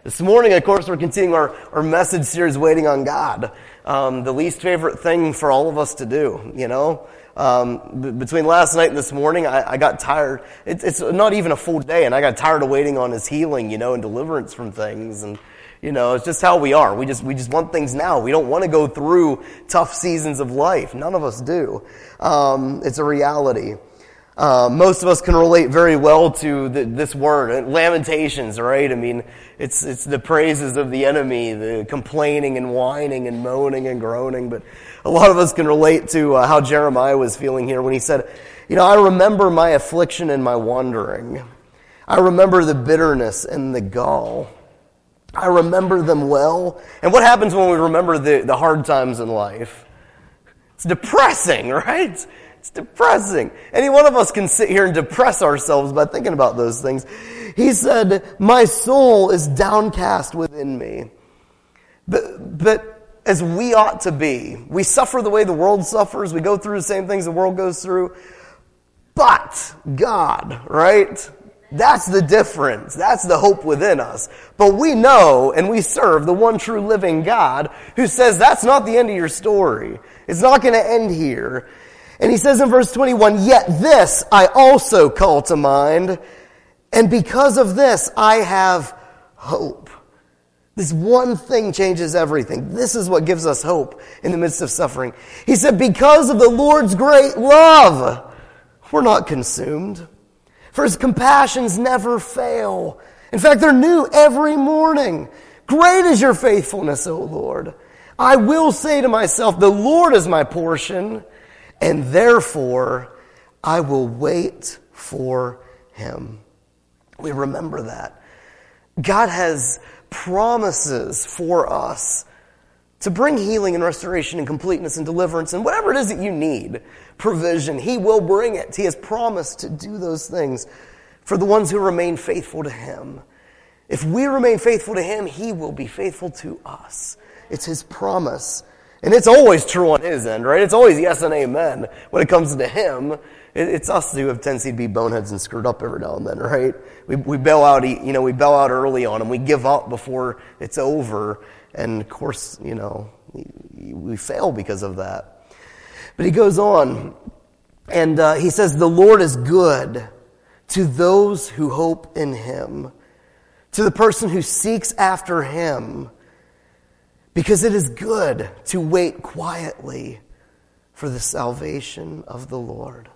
This morning, of course, we're continuing our message series, Waiting on God. The least favorite thing for all of us to do, you know. Between last night and this morning, I got tired. It's not even a full day, and I got tired of waiting on His healing, you know, and deliverance from things. And, you know, it's just how we are. We just want things now. We don't want to go through tough seasons of life. None of us do. It's a reality. Most of us can relate very well to this word, Lamentations, right? I mean, it's the praises of the enemy, the complaining and whining and moaning and groaning. But a lot of us can relate to how Jeremiah was feeling here when he said, you know, I remember my affliction and my wandering. I remember the bitterness and the gall. I remember them well. And what happens when we remember the hard times in life? It's depressing, right? It's depressing. Any one of us can sit here and depress ourselves by thinking about those things. He said, my soul is downcast within me. But as we ought to be, we suffer the way the world suffers. We go through the same things the world goes through. But God, right? That's the difference. That's the hope within us. But we know and we serve the one true living God who says that's not the end of your story. It's not going to end here. And he says in verse 21, yet this I also call to mind, and because of this I have hope. This one thing changes everything. This is what gives us hope in the midst of suffering. He said, because of the Lord's great love, we're not consumed. For His compassions never fail. In fact, they're new every morning. Great is your faithfulness, O Lord. I will say to myself, the Lord is my portion, and therefore I will wait for Him. We remember that. God has promises for us to bring healing and restoration and completeness and deliverance and whatever it is that you need, provision. He will bring it. He has promised to do those things for the ones who remain faithful to Him. If we remain faithful to Him, He will be faithful to us. It's His promise. And it's always true on His end, right? It's always yes and amen when it comes to Him. It's us who have tendency to be boneheads and screwed up every now and then, right? We bail out, you know, we bail out early on Him. We give up before it's over. And of course, you know, we fail because of that. But he goes on and he says, the Lord is good to those who hope in Him, to the person who seeks after Him. Because it is good to wait quietly for the salvation of the Lord.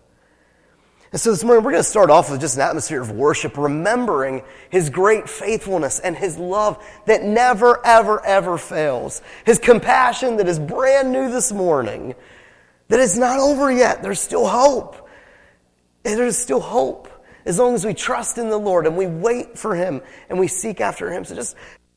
And so this morning we're going to start off with just an atmosphere of worship, remembering His great faithfulness and His love that never, ever, ever fails. His compassion that is brand new this morning, that it's not over yet. There's still hope. There's still hope as long as we trust in the Lord and we wait for Him and we seek after Him. So just...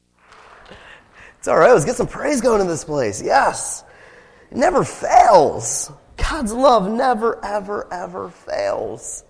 it's all right. Let's get some praise going in this place. Yes. It never fails. God's love never, ever, ever fails.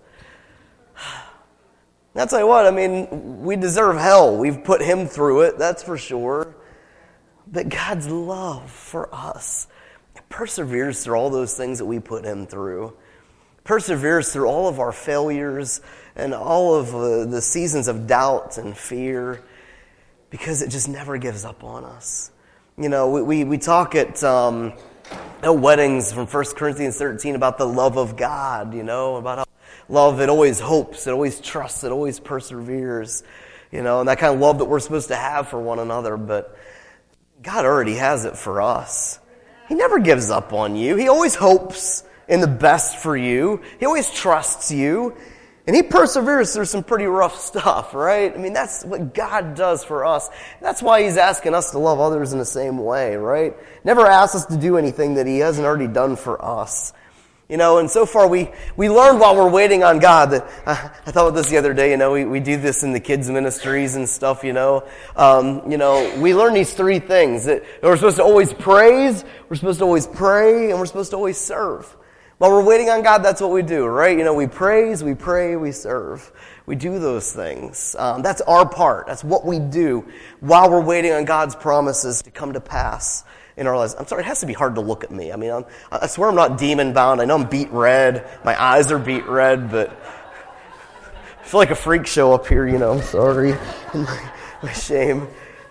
I'll tell you what, I mean, we deserve hell. We've put Him through it, that's for sure. But God's love for us perseveres through all those things that we put Him through. Perseveres through all of our failures and all of the seasons of doubt and fear. Because it just never gives up on us. You know, we talk at weddings from 1 Corinthians 13 about the love of God, you know, about how love, it always hopes, it always trusts, it always perseveres, you know, and that kind of love that we're supposed to have for one another. But God already has it for us. He never gives up on you. He always hopes in the best for you. He always trusts you. And He perseveres through some pretty rough stuff, right? I mean, that's what God does for us. That's why He's asking us to love others in the same way, right? Never asks us to do anything that He hasn't already done for us. You know, and so far we learned while we're waiting on God that, I thought about this the other day, you know, we do this in the kids' ministries and stuff, you know. We learn these three things. That we're supposed to always praise, we're supposed to always pray, and we're supposed to always serve. While we're waiting on God, that's what we do, right? You know, we praise, we pray, we serve. We do those things. That's our part. That's what we do while we're waiting on God's promises to come to pass in our lives. I'm sorry, it has to be hard to look at me. I mean, I swear I'm not demon bound. I know I'm beat red. My eyes are beat red, but I feel like a freak show up here, you know. I'm sorry. My shame.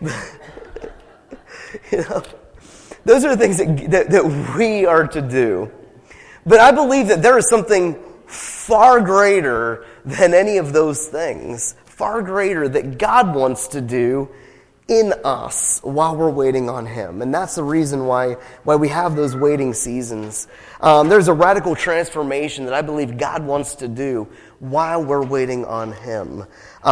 You know, those are the things that we are to do. But I believe that there is something far greater than any of those things, far greater that God wants to do in us while we're waiting on Him. And that's the reason why we have those waiting seasons. There's a radical transformation that I believe God wants to do while we're waiting on Him.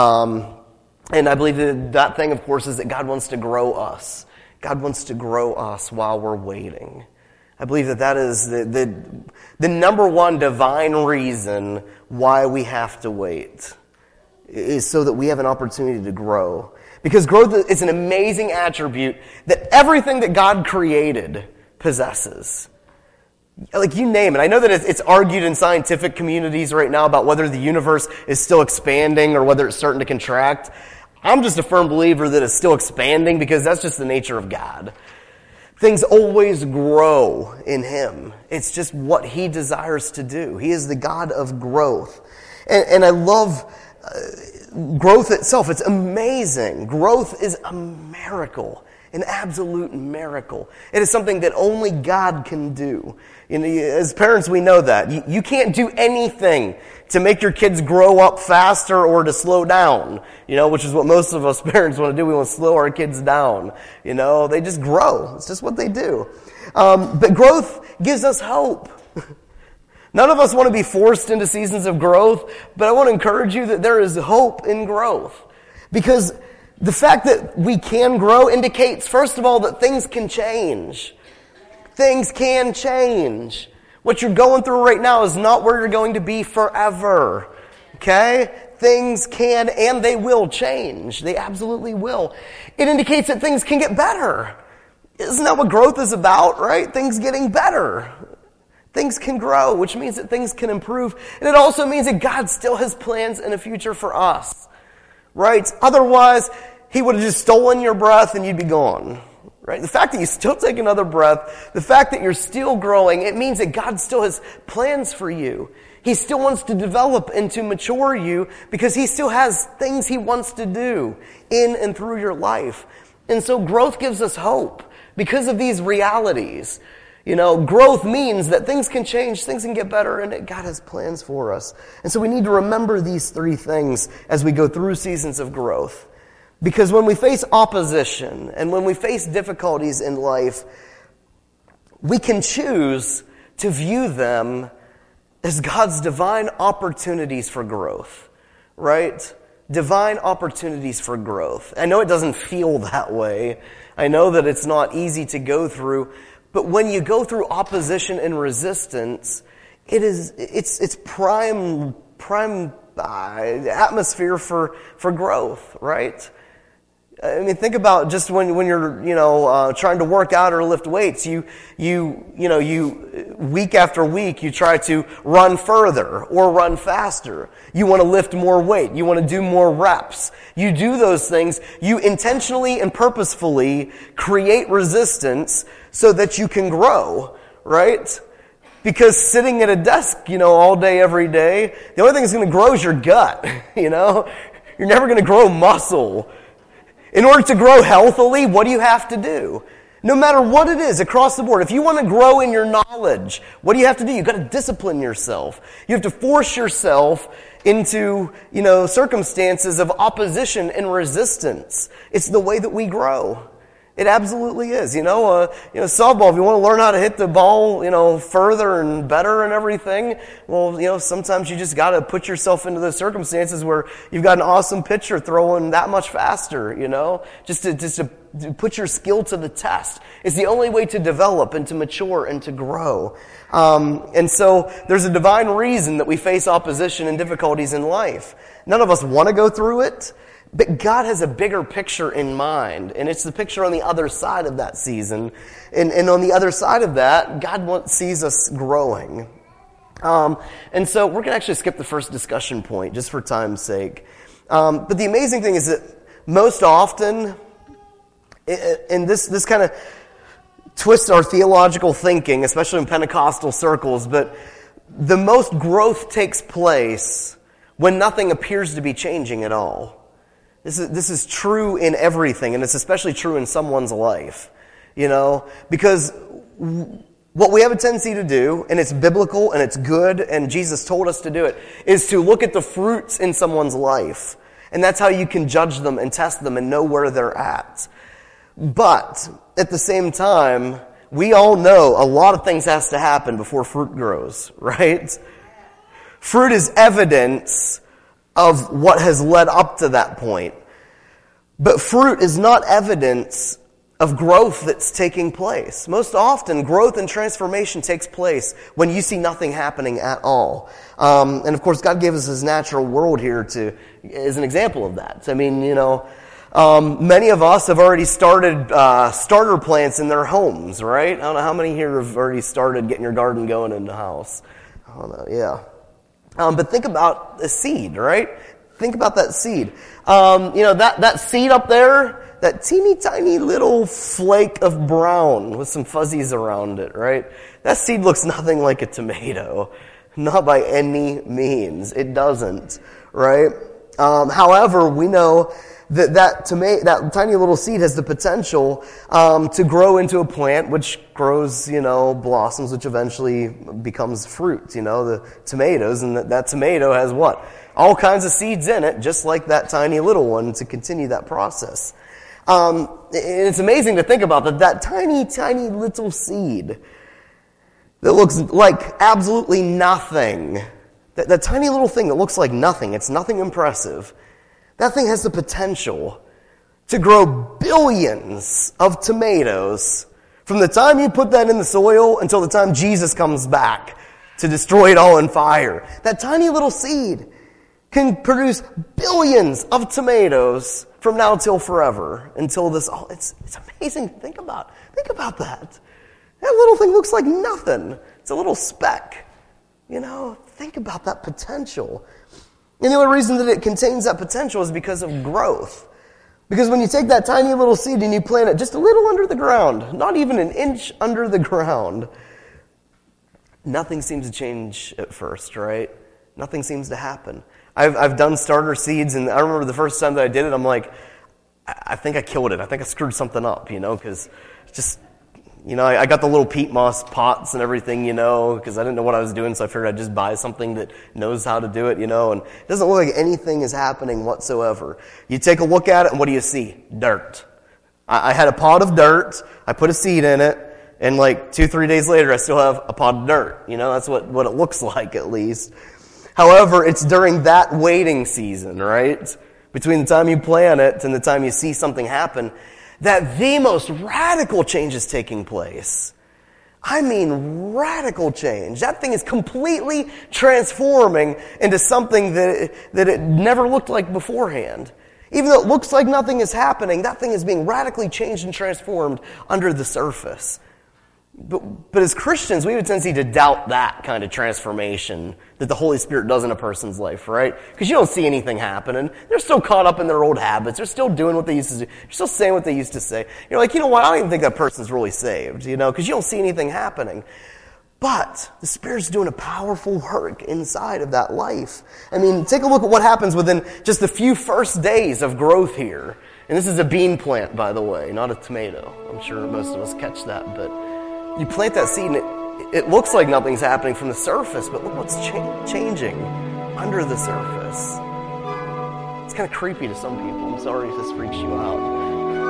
And I believe that thing, of course, is that God wants to grow us. God wants to grow us while we're waiting. I believe that is the number one divine reason why we have to wait, is so that we have an opportunity to grow. Because growth is an amazing attribute that everything that God created possesses. Like, you name it. I know that it's argued in scientific communities right now about whether the universe is still expanding or whether it's starting to contract. I'm just a firm believer that it's still expanding, because that's just the nature of God. Things always grow in Him. It's just what He desires to do. He is the God of growth. And I love growth itself. It's amazing. Growth is a miracle, an absolute miracle. It is something that only God can do. You know, as parents, we know that. You can't do anything to make your kids grow up faster or to slow down, you know, which is what most of us parents want to do. We want to slow our kids down. You know, they just grow. It's just what they do. But growth gives us hope. None of us want to be forced into seasons of growth, but I want to encourage you that there is hope in growth. Because the fact that we can grow indicates, first of all, that things can change. Things can change. What you're going through right now is not where you're going to be forever. Okay? Things can and they will change. They absolutely will. It indicates that things can get better. Isn't that what growth is about, right? Things getting better. Things can grow, which means that things can improve. And it also means that God still has plans and a future for us. Right? Otherwise, He would have just stolen your breath and you'd be gone. Right? The fact that you still take another breath, the fact that you're still growing, it means that God still has plans for you. He still wants to develop and to mature you, because He still has things He wants to do in and through your life. And so growth gives us hope because of these realities. You know, growth means that things can change, things can get better, and that God has plans for us. And so we need to remember these three things as we go through seasons of growth. Because when we face opposition and when we face difficulties in life, we can choose to view them as God's divine opportunities for growth, right? Divine opportunities for growth. I know it doesn't feel that way. I know that it's not easy to go through, but when you go through opposition and resistance, it's prime atmosphere for growth, right? I mean, think about just when you're, trying to work out or lift weights, you week after week, you try to run further or run faster. You want to lift more weight. You want to do more reps. You do those things. You intentionally and purposefully create resistance so that you can grow, right? Because sitting at a desk, all day, every day, the only thing that's going to grow is your gut, You're never going to grow muscle. In order to grow healthily, what do you have to do? No matter what it is, across the board, if you want to grow in your knowledge, what do you have to do? You've got to discipline yourself. You have to force yourself into, circumstances of opposition and resistance. It's the way that we grow. It absolutely is. Softball, if you want to learn how to hit the ball, further and better and everything, well, sometimes you just got to put yourself into those circumstances where you've got an awesome pitcher throwing that much faster, just to put your skill to the test. It's the only way to develop and to mature and to grow. And so there's a divine reason that we face opposition and difficulties in life. None of us want to go through it. But God has a bigger picture in mind, and it's the picture on the other side of that season. And on the other side of that, God sees us growing. And so we're going to actually skip the first discussion point, just for time's sake. But the amazing thing is that most often, and this kind of twists our theological thinking, especially in Pentecostal circles, but the most growth takes place when nothing appears to be changing at all. This is true in everything, and it's especially true in someone's life, because what we have a tendency to do, and it's biblical and it's good, and Jesus told us to do it, is to look at the fruits in someone's life. And that's how you can judge them and test them and know where they're at. But at the same time, we all know a lot of things has to happen before fruit grows, right? Fruit is evidence of what has led up to that point. But fruit is not evidence of growth that's taking place. Most often, growth and transformation takes place when you see nothing happening at all. And of course, God gave us His natural world here as an example of that. I mean, many of us have already started starter plants in their homes, right? I don't know how many here have already started getting your garden going in the house. I don't know, yeah. But think about a seed, right? Think about that seed. That seed up there, that teeny tiny little flake of brown with some fuzzies around it, right? That seed looks nothing like a tomato. Not by any means. It doesn't, right? However, we know that tiny little seed has the potential to grow into a plant which grows, blossoms, which eventually becomes fruit, the tomatoes. And that tomato has what? All kinds of seeds in it, just like that tiny little one, to continue that process. And it's amazing to think about that tiny, tiny little seed that looks like absolutely nothing. That tiny little thing that looks like nothing. It's nothing impressive. That thing has the potential to grow billions of tomatoes from the time you put that in the soil until the time Jesus comes back to destroy it all in fire. That tiny little seed can produce billions of tomatoes from now till forever, until this. Oh, it's amazing to think about. Think about that. That little thing looks like nothing. It's a little speck. Think about that potential. And the only reason that it contains that potential is because of growth. Because when you take that tiny little seed and you plant it just a little under the ground, not even an inch under the ground, nothing seems to change at first, right? Nothing seems to happen. I've done starter seeds, and I remember the first time that I did it, I'm like, I think I killed it. I think I screwed something up, because just, I got the little peat moss pots and everything, because I didn't know what I was doing, so I figured I'd just buy something that knows how to do it, and it doesn't look like anything is happening whatsoever. You take a look at it, and what do you see? Dirt. I had a pot of dirt, I put a seed in it, and 2-3 days later, I still have a pot of dirt. That's what it looks like, at least. However, it's during that waiting season, right? Between the time you plant it and the time you see something happen, that the most radical change is taking place. I mean, radical change. That thing is completely transforming into something that it never looked like beforehand. Even though it looks like nothing is happening, that thing is being radically changed and transformed under the surface. But as Christians, we have a tendency to doubt that kind of transformation that the Holy Spirit does in a person's life, right? Because you don't see anything happening. They're still caught up in their old habits. They're still doing what they used to do. They're still saying what they used to say. You're like, what? I don't even think that person's really saved, because you don't see anything happening. But the Spirit's doing a powerful work inside of that life. I mean, take a look at what happens within just the few first days of growth here. And this is a bean plant, by the way, not a tomato. I'm sure most of us catch that, but you plant that seed and it looks like nothing's happening from the surface, but look what's changing under the surface. It's kind of creepy to some people. I'm sorry if this freaks you out.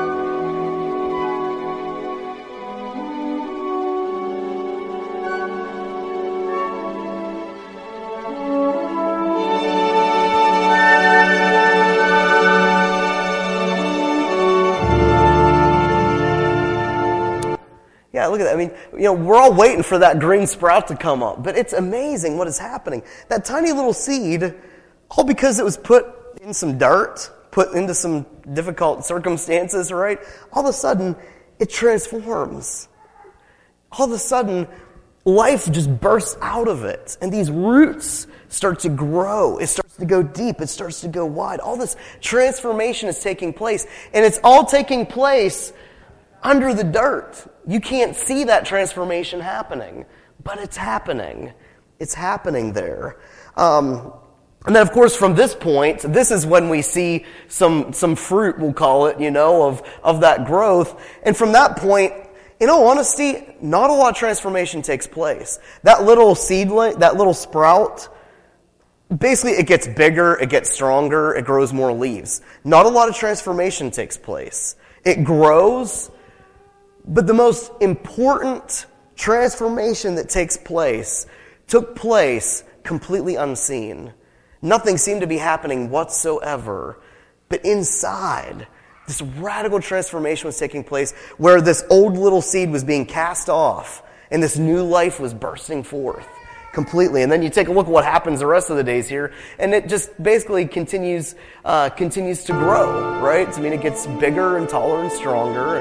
Yeah, look at that. I mean, we're all waiting for that green sprout to come up, but it's amazing what is happening. That tiny little seed, all because it was put in some dirt, put into some difficult circumstances, right? All of a sudden, it transforms. All of a sudden, life just bursts out of it, and these roots start to grow. It starts to go deep. It starts to go wide. All this transformation is taking place, and it's all taking place under the dirt. You can't see that transformation happening, but it's happening. It's happening there. And then, of course, from this point, this is when we see some fruit, we'll call it, of that growth. And from that point, in all honesty, not a lot of transformation takes place. That little seedling, that little sprout, basically it gets bigger, it gets stronger, it grows more leaves. Not a lot of transformation takes place. It grows, but the most important transformation that took place completely unseen. Nothing seemed to be happening whatsoever. But inside, this radical transformation was taking place where this old little seed was being cast off and this new life was bursting forth completely. And then you take a look at what happens the rest of the days here, and it just basically continues to grow, right? I mean, it gets bigger and taller and stronger.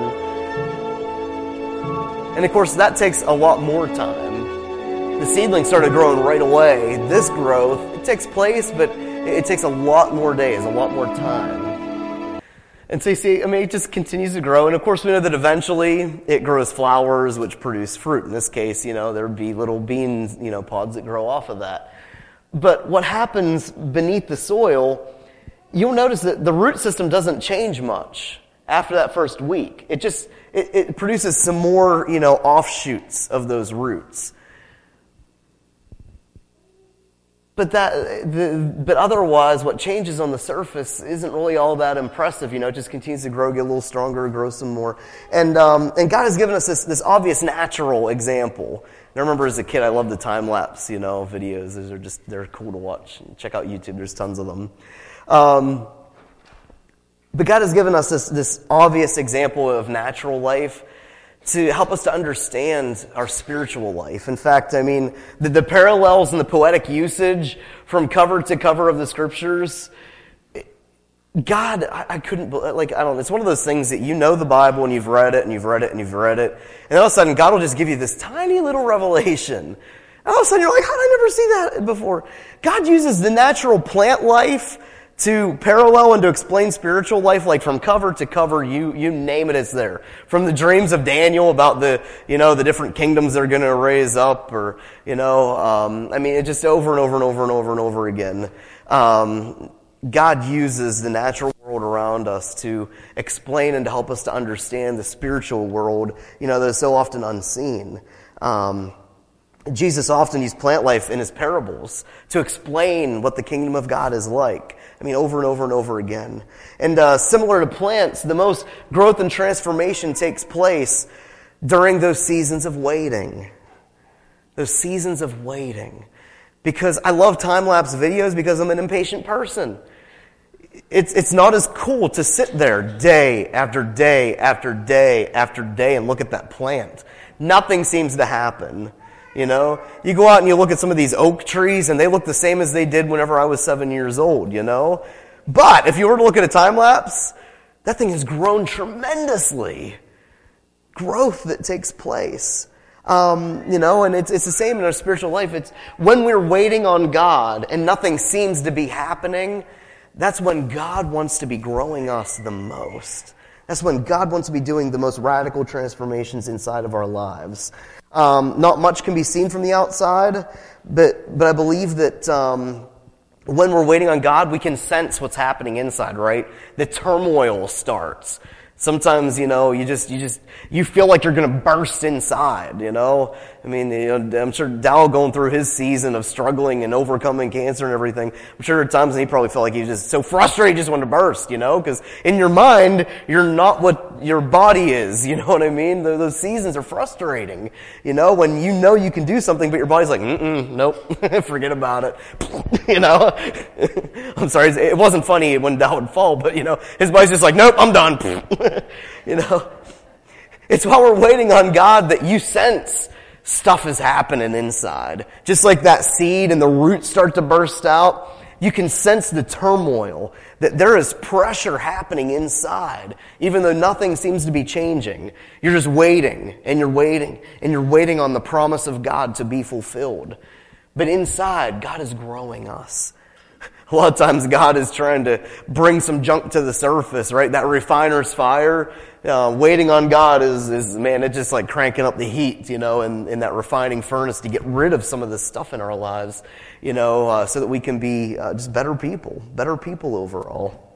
And of course, that takes a lot more time. The seedling started growing right away. This growth, it takes place, but it takes a lot more days, a lot more time. And so you see, it just continues to grow. And of course, we know that eventually it grows flowers, which produce fruit. In this case, there would be little beans, pods that grow off of that. But what happens beneath the soil, you'll notice that the root system doesn't change much after that first week. It produces some more, offshoots of those roots. But otherwise, what changes on the surface isn't really all that impressive. It just continues to grow, get a little stronger, grow some more. And God has given us this obvious natural example. I remember as a kid, I loved the time-lapse, videos. They're cool to watch. Check out YouTube, there's tons of them. But God has given us this obvious example of natural life to help us to understand our spiritual life. In fact, the parallels and the poetic usage from cover to cover of the scriptures, God, I couldn't, it's one of those things that the Bible and you've read it and you've read it and you've read it, and all of a sudden God will just give you this tiny little revelation. And all of a sudden you're like, how did I never see that before? God uses the natural plant life to parallel and to explain spiritual life, like from cover to cover, you name it, it's there. From the dreams of Daniel about the different kingdoms they're going to raise up, or, it just over and over and over and over and over again. God uses the natural world around us to explain and to help us to understand the spiritual world, that is so often unseen. Jesus often used plant life in his parables to explain what the kingdom of God is like. Over and over and over again. And similar to plants, the most growth and transformation takes place during those seasons of waiting. Those seasons of waiting. Because I love time-lapse videos because I'm an impatient person. It's not as cool to sit there day after day after day after day and look at that plant. Nothing seems to happen. You go out and you look at some of these oak trees and they look the same as they did whenever I was 7 years old, But if you were to look at a time lapse, that thing has grown tremendously. Growth that takes place. And it's the same in our spiritual life. It's when we're waiting on God and nothing seems to be happening, that's when God wants to be growing us the most. That's when God wants to be doing the most radical transformations inside of our lives. Not much can be seen from the outside, but I believe that when we're waiting on God, we can sense what's happening inside, right? The turmoil starts. Sometimes, you feel like you're going to burst inside, I'm sure Dow going through his season of struggling and overcoming cancer and everything. I'm sure at times he probably felt like he was just so frustrated he just wanted to burst, because in your mind, you're not what your body is, you know what I mean? Those seasons are frustrating, when you can do something, but your body's like, nope, forget about it, I'm sorry, it wasn't funny when Dow would fall, but, his body's just like, nope, I'm done. It's while we're waiting on God that you sense stuff is happening inside. Just like that seed and the roots start to burst out, you can sense the turmoil, that there is pressure happening inside, even though nothing seems to be changing. You're just waiting, and you're waiting, and you're waiting on the promise of God to be fulfilled. But inside, God is growing us. A lot of times God is trying to bring some junk to the surface, right? That refiner's fire, Waiting on God is man, it's just like cranking up the heat, in that refining furnace to get rid of some of this stuff in our lives, so that we can be just better people overall.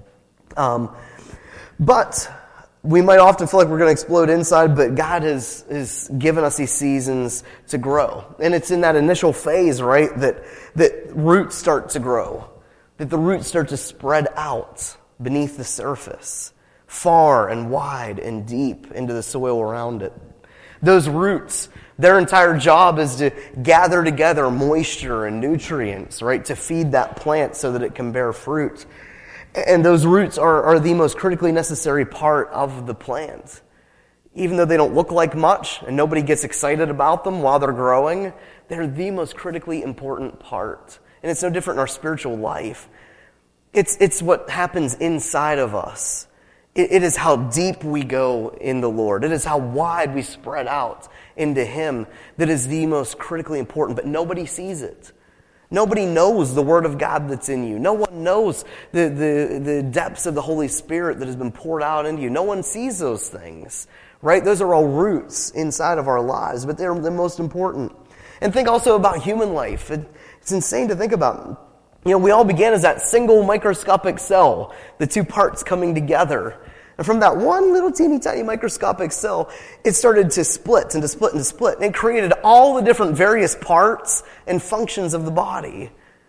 But we might often feel like we're going to explode inside, but God has given us these seasons to grow. And it's in that initial phase, right, that roots start to grow, that the roots start to spread out beneath the surface, far and wide and deep into the soil around it. Those roots, their entire job is to gather together moisture and nutrients, right, to feed that plant so that it can bear fruit. And those roots are the most critically necessary part of the plant. Even though they don't look like much and nobody gets excited about them while they're growing, they're the most critically important part. And it's no different in our spiritual life. It's what happens inside of us. It is how deep we go in the Lord. It is how wide we spread out into Him that is the most critically important, but nobody sees it. Nobody knows the Word of God that's in you. No one knows the depths of the Holy Spirit that has been poured out into you. No one sees those things, right? Those are all roots inside of our lives, but they're the most important. And think also about human life. It's insane to think about. We all began as that single microscopic cell, the two parts coming together. And from that one little teeny tiny microscopic cell, it started to split and to split and to split. And it created all the different various parts and functions of the body.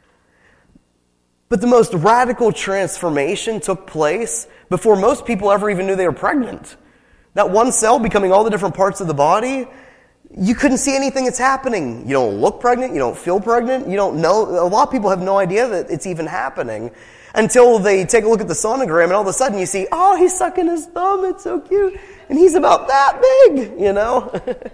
But the most radical transformation took place before most people ever even knew they were pregnant. That one cell becoming all the different parts of the body, you couldn't see anything that's happening. You don't look pregnant, you don't feel pregnant, you don't know. A lot of people have no idea that it's even happening. Until they take a look at the sonogram and all of a sudden you see, oh, he's sucking his thumb, it's so cute. And he's about that big,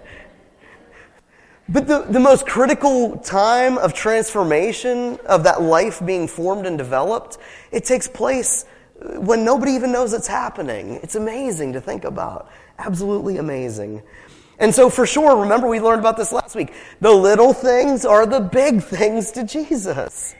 But the most critical time of transformation, of that life being formed and developed, it takes place when nobody even knows it's happening. It's amazing to think about. Absolutely amazing. And so for sure, remember we learned about this last week, the little things are the big things to Jesus.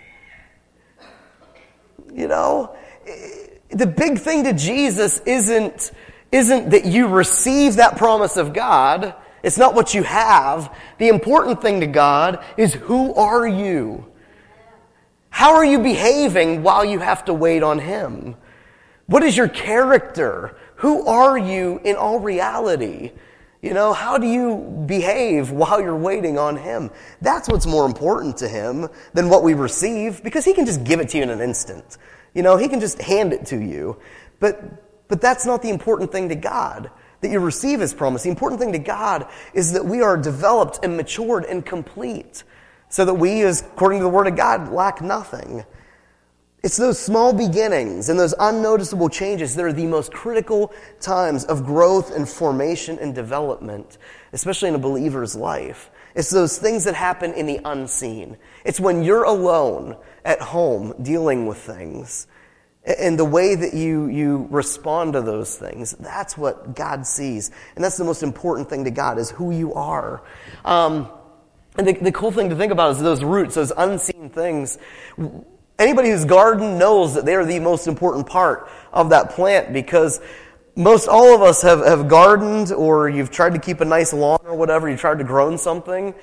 The big thing to Jesus isn't that you receive that promise of God. It's not what you have. The important thing to God is, who are you? How are you behaving while you have to wait on Him? What is your character? Who are you in all reality? How do you behave while you're waiting on Him? That's what's more important to Him than what we receive, because He can just give it to you in an instant. He can just hand it to you. But that's not the important thing to God, that you receive His promise. The important thing to God is that we are developed and matured and complete, so that we, as according to the Word of God, lack nothing. It's those small beginnings and those unnoticeable changes that are the most critical times of growth and formation and development, especially in a believer's life. It's those things that happen in the unseen. It's when you're alone at home dealing with things, and the way that you respond to those things. That's what God sees. And that's the most important thing to God, is who you are. And the cool thing to think about is those roots, those unseen things. Anybody who's gardened knows that they're the most important part of that plant, because most all of us have gardened, or you've tried to keep a nice lawn or whatever, you've tried to grow something.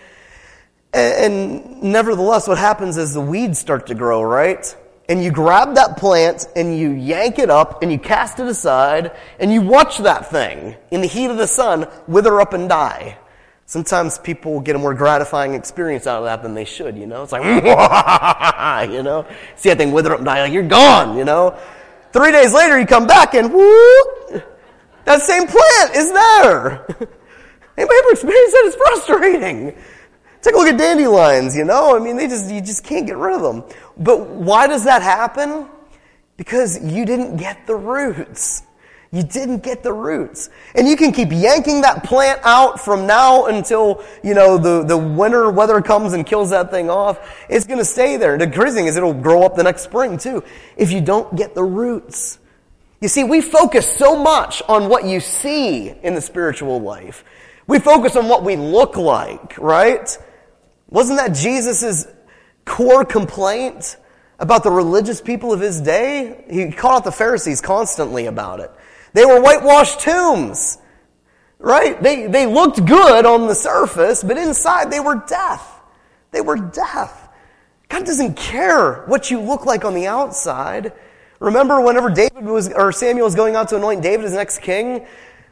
And nevertheless, what happens is the weeds start to grow, right? And you grab that plant and you yank it up and you cast it aside and you watch that thing in the heat of the sun wither up and die. Sometimes people get a more gratifying experience out of that than they should, It's like, see that thing wither up and die, like, you're gone, 3 days later, you come back and whoop, that same plant is there. Anybody ever experienced that? It's frustrating. Take a look at dandelions, you just can't get rid of them. But why does that happen? Because you didn't get the roots. You didn't get the roots. And you can keep yanking that plant out from now until, the winter weather comes and kills that thing off. It's going to stay there. And the crazy thing is it'll grow up the next spring too, if you don't get the roots. You see, we focus so much on what you see in the spiritual life. We focus on what we look like, right? Wasn't that Jesus' core complaint about the religious people of His day? He called out the Pharisees constantly about it. They were whitewashed tombs, right? They looked good on the surface, but inside they were death. They were death. God doesn't care what you look like on the outside. Remember whenever Samuel was going out to anoint David as next king?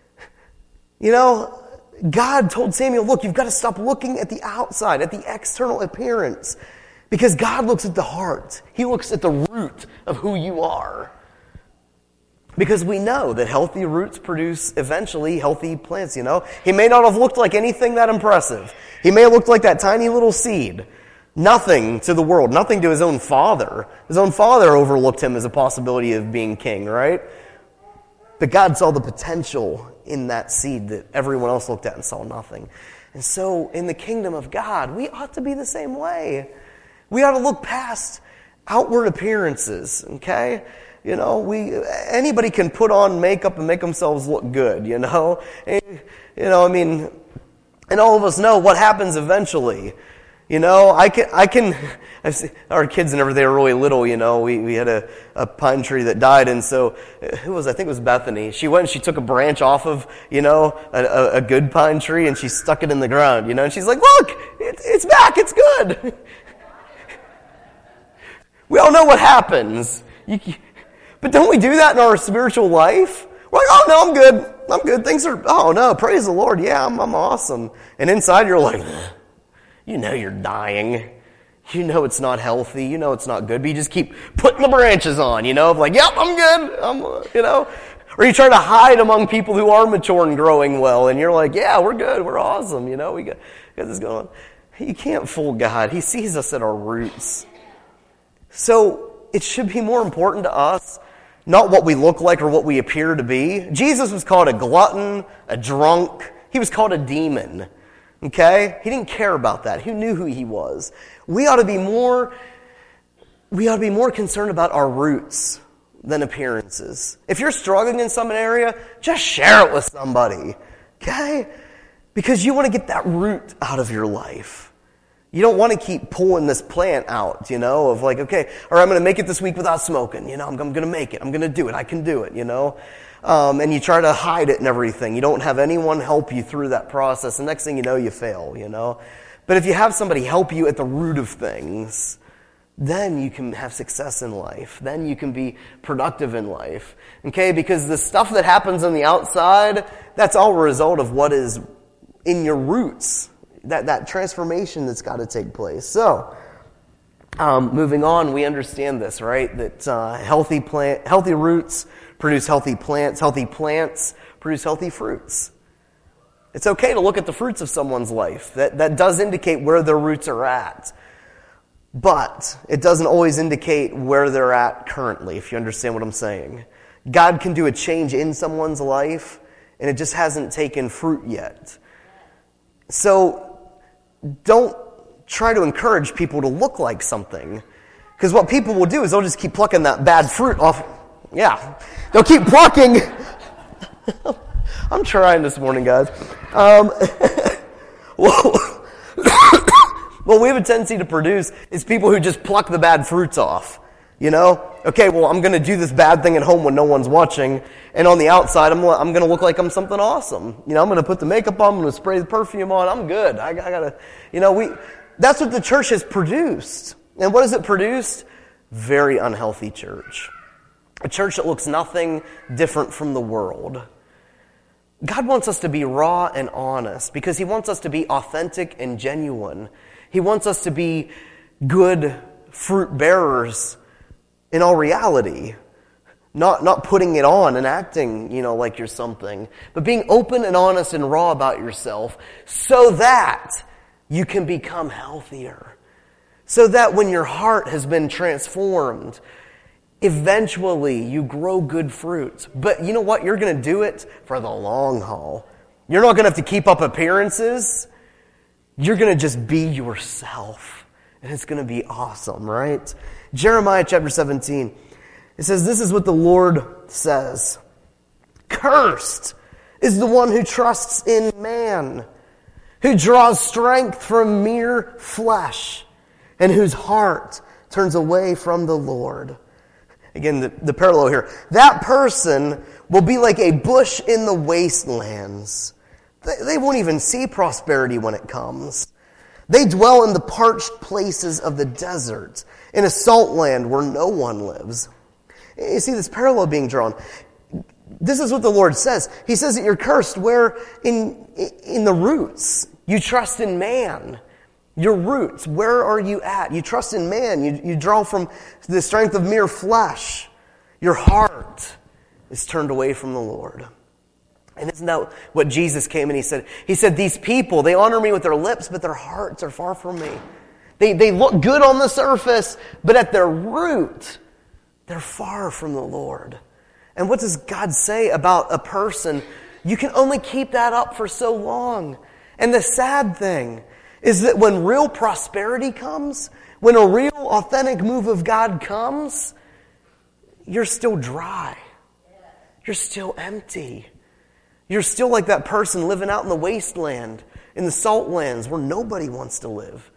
God told Samuel, look, you've got to stop looking at the outside, at the external appearance. Because God looks at the heart. He looks at the root of who you are. Because we know that healthy roots produce eventually healthy plants, He may not have looked like anything that impressive. He may have looked like that tiny little seed. Nothing to the world, nothing to his own father. His own father overlooked him as a possibility of being king, right? But God saw the potential in that seed that everyone else looked at and saw nothing. And so in the kingdom of God, we ought to be the same way. We ought to look past outward appearances, okay? Anybody can put on makeup and make themselves look good, and all of us know what happens eventually. I've seen our kids whenever they were really little, we had a pine tree that died, and so, I think it was Bethany. She went and she took a branch off of, a good pine tree and she stuck it in the ground, and she's like, look, it's back, it's good. We all know what happens. But don't we do that in our spiritual life? We're like, oh no, I'm good. Oh no, praise the Lord. Yeah, I'm awesome. And inside you're like, you're dying. It's not healthy. It's not good. But you just keep putting the branches on, of like, yep, I'm good. Or you try to hide among people who are mature and growing well. And you're like, yeah, we're good. We're awesome. We got this going on. You can't fool God. He sees us at our roots. So it should be more important to us, not what we look like or what we appear to be. Jesus was called a glutton, a drunk. He was called a demon. Okay? He didn't care about that. He knew who he was. We ought to be more concerned about our roots than appearances. If you're struggling in some area, just share it with somebody. Okay? Because you want to get that root out of your life. You don't want to keep pulling this plant out, of like, okay, or I'm going to make it this week without smoking. I'm going to make it. I'm going to do it. I can do it, and you try to hide it and everything. You don't have anyone help you through that process. And next thing you know, you fail, But if you have somebody help you at the root of things, then you can have success in life. Then you can be productive in life. Okay? Because the stuff that happens on the outside, that's all a result of what is in your roots. That transformation that's got to take place. So, moving on, we understand this, right? That healthy roots produce healthy plants produce healthy fruits. It's okay to look at the fruits of someone's life. That does indicate where their roots are at. But it doesn't always indicate where they're at currently, if you understand what I'm saying. God can do a change in someone's life, and it just hasn't taken fruit yet. So, don't try to encourage people to look like something. Because what people will do is they'll just keep plucking that bad fruit off. Yeah. They'll keep plucking. I'm trying this morning, guys. What we have a tendency to produce is people who just pluck the bad fruits off. Okay, well, I'm going to do this bad thing at home when no one's watching, and on the outside, I'm going to look like I'm something awesome. I'm going to put the makeup on, I'm going to spray the perfume on, I'm good. I got to, that's what the church has produced. And what has it produced? Very unhealthy church. A church that looks nothing different from the world. God wants us to be raw and honest because He wants us to be authentic and genuine. He wants us to be good fruit bearers in all reality. Not putting it on and acting, like you're something, but being open and honest and raw about yourself so that you can become healthier. So that when your heart has been transformed, eventually you grow good fruit. But you know what? You're going to do it for the long haul. You're not going to have to keep up appearances. You're going to just be yourself. And it's going to be awesome, right? Jeremiah chapter 17. It says, this is what the Lord says. Cursed is the one who trusts in man, who draws strength from mere flesh, and whose heart turns away from the Lord. Again, the parallel here. That person will be like a bush in the wastelands. They won't even see prosperity when it comes. They dwell in the parched places of the desert, in a salt land where no one lives. You see this parallel being drawn. This is what the Lord says. He says that you're cursed where in the roots. You trust in man. Your roots, where are you at? You trust in man. You draw from the strength of mere flesh. Your heart is turned away from the Lord. And isn't that what Jesus came and he said? He said, these people, they honor me with their lips, but their hearts are far from me. They look good on the surface, but at their root, they're far from the Lord. And what does God say about a person? You can only keep that up for so long. And the sad thing is that when real prosperity comes, when a real authentic move of God comes, you're still dry. You're still empty. You're still like that person living out in the wasteland, in the salt lands where nobody wants to live.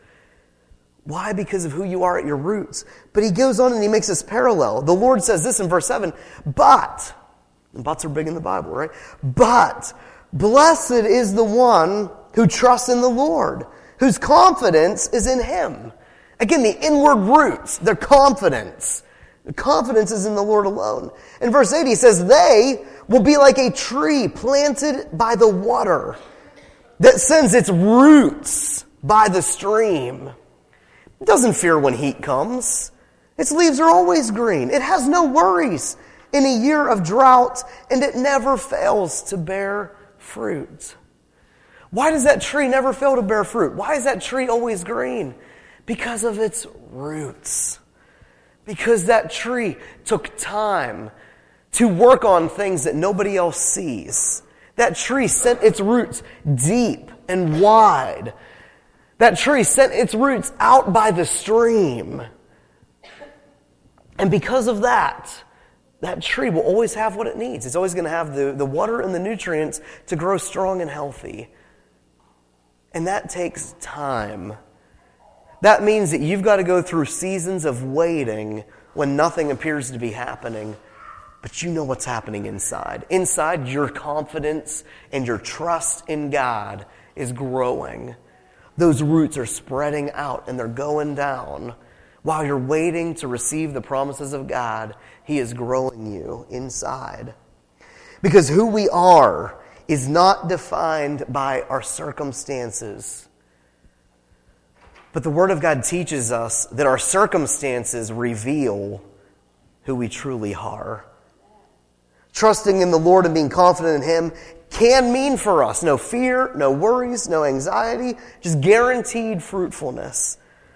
Why? Because of who you are at your roots. But he goes on and he makes this parallel. The Lord says this in verse 7, but, and buts are big in the Bible, right? But, blessed is the one who trusts in the Lord, whose confidence is in him. Again, the inward roots, their confidence. The confidence is in the Lord alone. In verse 8 he says, they will be like a tree planted by the water that sends its roots by the stream. It doesn't fear when heat comes. Its leaves are always green. It has no worries in a year of drought, and it never fails to bear fruit. Why does that tree never fail to bear fruit? Why is that tree always green? Because of its roots. Because that tree took time to work on things that nobody else sees. That tree sent its roots deep and wide. That tree sent its roots out by the stream. And because of that tree will always have what it needs. It's always going to have the water and the nutrients to grow strong and healthy. And that takes time. That means that you've got to go through seasons of waiting when nothing appears to be happening. But you know what's happening inside. Inside, your confidence and your trust in God is growing. Those roots are spreading out and they're going down. While you're waiting to receive the promises of God, He is growing you inside. Because who we are is not defined by our circumstances. But the Word of God teaches us that our circumstances reveal who we truly are. Trusting in the Lord and being confident in Him can mean for us no fear, no worries, no anxiety, just guaranteed fruitfulness.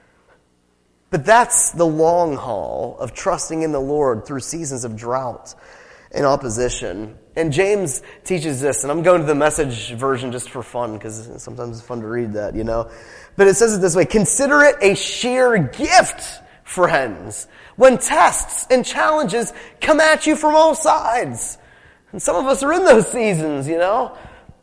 But that's the long haul of trusting in the Lord through seasons of drought and opposition. And James teaches this, and I'm going to the Message version just for fun, because sometimes it's fun to read that, you know. But it says it this way: consider it a sheer gift, friends, when tests and challenges come at you from all sides. And some of us are in those seasons, you know.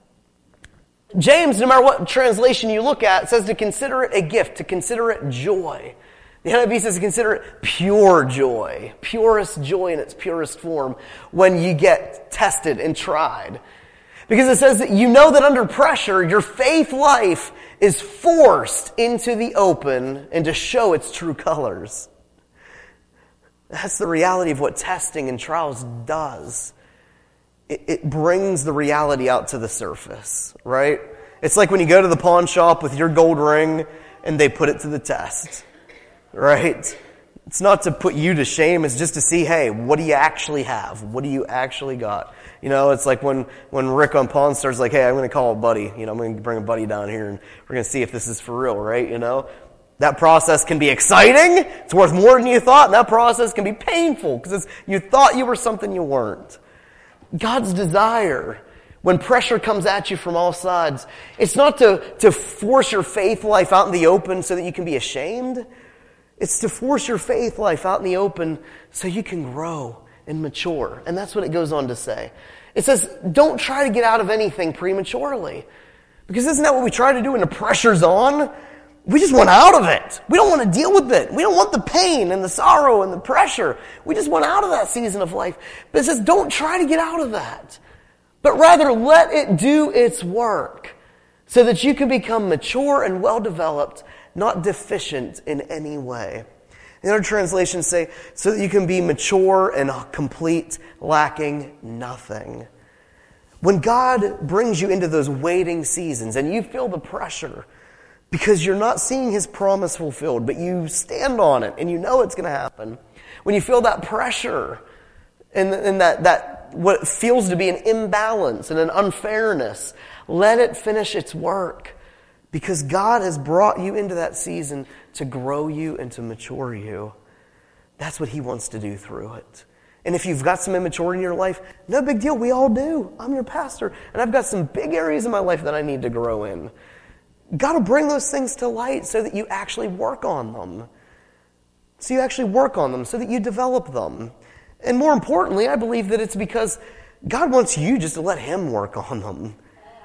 James, no matter what translation you look at, says to consider it a gift, to consider it joy. The NIV says to consider it pure joy, purest joy in its purest form when you get tested and tried. Because it says that you know that under pressure, your faith life is forced into the open and to show its true colors. That's the reality of what testing and trials does. It brings the reality out to the surface, right? It's like when you go to the pawn shop with your gold ring and they put it to the test, right? It's not to put you to shame. It's just to see, hey, what do you actually have? What do you actually got? You know, it's like when Rick on Pawn Stars like, hey, I'm going to call a buddy. You know, I'm going to bring a buddy down here and we're going to see if this is for real, right? You know, that process can be exciting. It's worth more than you thought. And that process can be painful because you thought you were something you weren't. God's desire, when pressure comes at you from all sides, it's not to force your faith life out in the open so that you can be ashamed. It's to force your faith life out in the open so you can grow and mature. And that's what it goes on to say. It says, don't try to get out of anything prematurely. Because isn't that what we try to do when the pressure's on? We just want out of it. We don't want to deal with it. We don't want the pain and the sorrow and the pressure. We just want out of that season of life. But it says, don't try to get out of that, but rather let it do its work so that you can become mature and well-developed, not deficient in any way. The other translations say, so that you can be mature and complete, lacking nothing. When God brings you into those waiting seasons and you feel the pressure because you're not seeing His promise fulfilled, but you stand on it and you know it's going to happen. When you feel that pressure and that what feels to be an imbalance and an unfairness, let it finish its work, because God has brought you into that season to grow you and to mature you. That's what He wants to do through it. And if you've got some immaturity in your life, no big deal. We all do. I'm your pastor, and I've got some big areas in my life that I need to grow in. Got to bring those things to light so that you actually work on them. So that you develop them. And more importantly, I believe that it's because God wants you just to let Him work on them.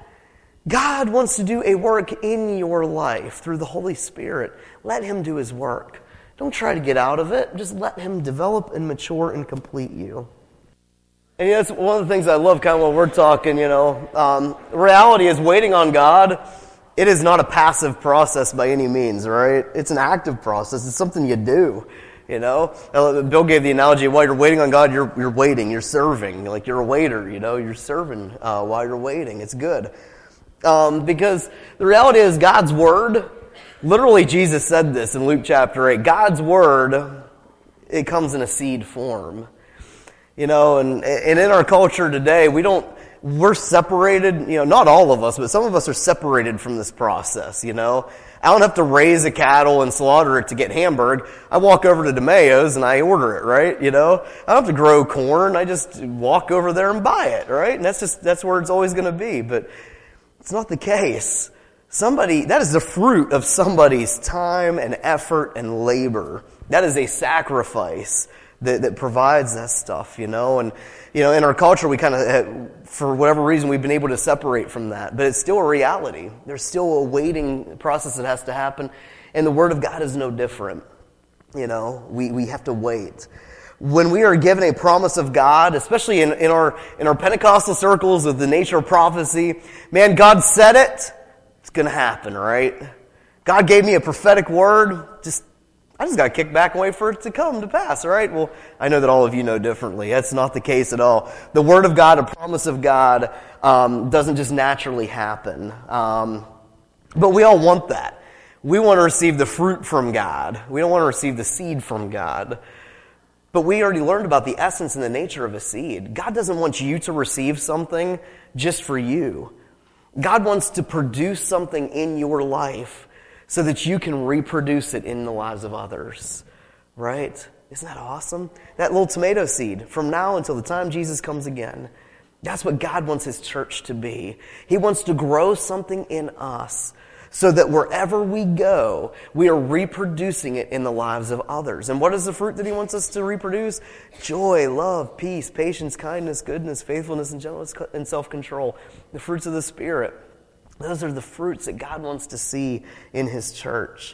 God wants to do a work in your life through the Holy Spirit. Let Him do His work. Don't try to get out of it. Just let Him develop and mature and complete you. And that's one of the things I love kind of when we're talking, reality is waiting on God. It is not a passive process by any means, right? It's an active process. It's something you do, Bill gave the analogy, while you're waiting on God, you're waiting, you're serving. Like you're a waiter, you're serving while you're waiting. It's good. Because the reality is God's Word, literally Jesus said this in Luke chapter 8, God's Word, it comes in a seed form. And in our culture today, we're separated, not all of us, but some of us are separated from this process, I don't have to raise a cattle and slaughter it to get Hamburg. I walk over to DeMayo's and I order it, right? I don't have to grow corn. I just walk over there and buy it, right? And that's where it's always going to be. But it's not the case. That is the fruit of somebody's time and effort and labor. That is a sacrifice that provides that stuff, And, in our culture, we kind of, for whatever reason, we've been able to separate from that. But it's still a reality. There's still a waiting process that has to happen. And the Word of God is no different. We have to wait. When we are given a promise of God, especially in our Pentecostal circles with the nature of prophecy, man, God said it, it's going to happen, right? God gave me a prophetic word, I just got to kick back and wait for it to come to pass, all right? Well, I know that all of you know differently. That's not the case at all. The Word of God, a promise of God, doesn't just naturally happen. But we all want that. We want to receive the fruit from God. We don't want to receive the seed from God. But we already learned about the essence and the nature of a seed. God doesn't want you to receive something just for you. God wants to produce something in your life so that you can reproduce it in the lives of others, right? Isn't that awesome? That little tomato seed, from now until the time Jesus comes again, that's what God wants His church to be. He wants to grow something in us so that wherever we go, we are reproducing it in the lives of others. And what is the fruit that He wants us to reproduce? Joy, love, peace, patience, kindness, goodness, faithfulness, and gentleness, and self-control. The fruits of the Spirit. Those are the fruits that God wants to see in His church.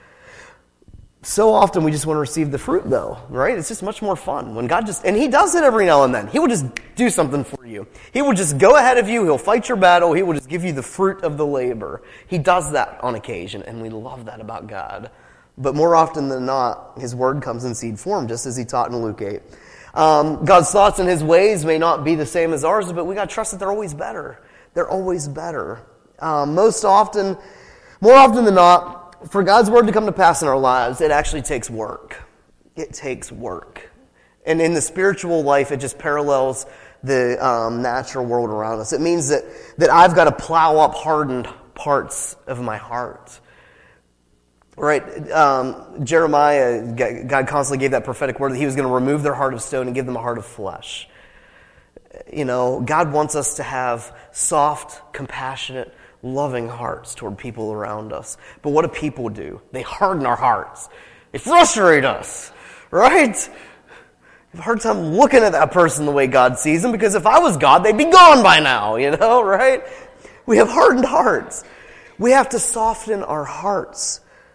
So often we just want to receive the fruit though, right? It's just much more fun when God and He does it every now and then. He will just do something for you. He will just go ahead of you. He'll fight your battle. He will just give you the fruit of the labor. He does that on occasion, and we love that about God. But more often than not, His Word comes in seed form, just as He taught in Luke 8. God's thoughts and His ways may not be the same as ours, but we got to trust that they're always better. They're always better. More often than not, for God's Word to come to pass in our lives, it actually takes work. It takes work. And in the spiritual life, it just parallels the natural world around us. It means that I've got to plow up hardened parts of my heart. Right? Jeremiah, God constantly gave that prophetic word that He was going to remove their heart of stone and give them a heart of flesh. God wants us to have soft, compassionate, loving hearts toward people around us. But what do people do? They harden our hearts. They frustrate us, right? I have a hard time looking at that person the way God sees them, because if I was God, they'd be gone by now, right? We have hardened hearts. We have to soften our hearts